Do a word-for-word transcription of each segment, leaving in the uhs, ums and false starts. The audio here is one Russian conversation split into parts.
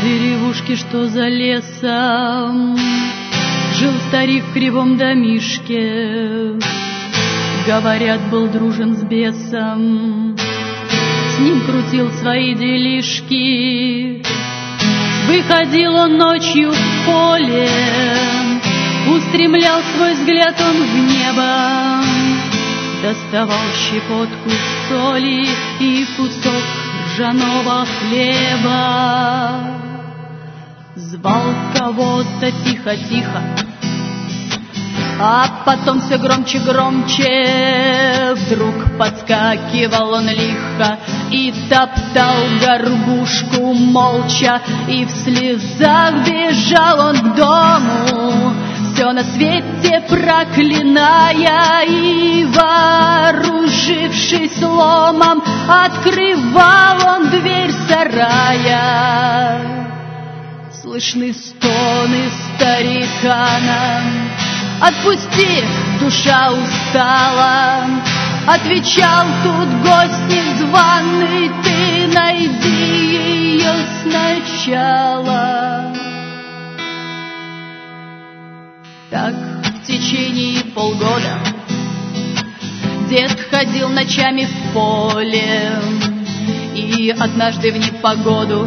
деревушке, что за лесом, жил старик в кривом домишке. Говорят, был дружен с бесом, с ним крутил свои делишки. Выходил он ночью в поле, устремлял свой взгляд он в небо, доставал щепотку соли и кусок ржаного хлеба. Звал кого-то тихо-тихо, а потом все громче-громче. Вдруг подскакивал он лихо и топтал горбушку молча, и в слезах бежал он к дому, все на свете проклиная, и, вооружившись ломом, открывал он дверь сарая. Слышны стоны старикана: «Отпусти, душа устала!» Отвечал тут гость незваный: «Ты найди ее сначала». Так в течение полгода дед ходил ночами в поле, и однажды в непогоду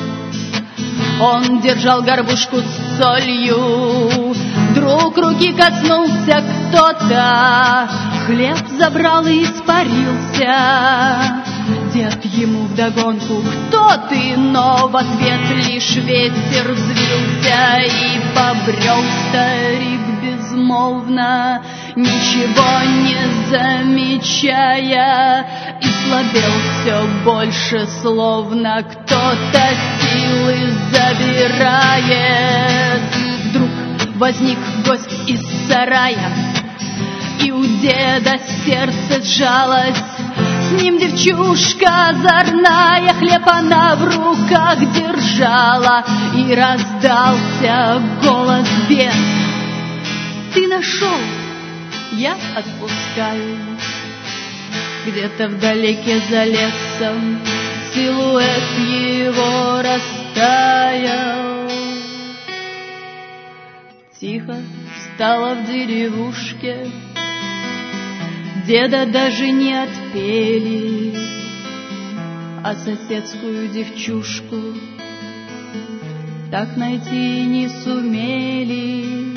он держал горбушку с солью. Вдруг руки коснулся кто-то, хлеб забрал и испарился. Дед ему вдогонку: «Кто ты?», но в ответ лишь ветер взвился, и побрел старик безмолвно, ничего не замечая, и слабел все больше, словно кто-то силы забирает. Вдруг возник гость из сарая, и у деда сердце сжалось. С ним девчушка озорная, хлеб она в руках держала, и раздался голос бес: «Ты нашел, я отпускаю». Где-то вдалеке за лесом силуэт его растаял. Тихо стало в деревушке, деда даже не отпели, а соседскую девчушку так найти не сумели.